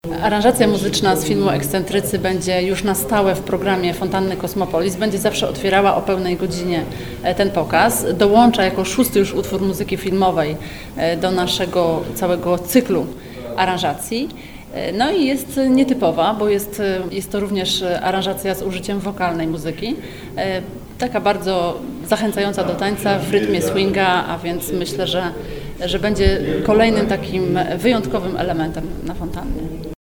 Aranżacja muzyczna z filmu Ekscentrycy będzie już na stałe w programie Fontanny Kosmopolis. Będzie zawsze otwierała o pełnej godzinie ten pokaz. Dołącza jako 6. już utwór muzyki filmowej do naszego całego cyklu aranżacji. No i jest nietypowa, bo jest to również aranżacja z użyciem wokalnej muzyki. Taka bardzo zachęcająca do tańca w rytmie swinga, a więc myślę, że będzie kolejnym takim wyjątkowym elementem na fontannie.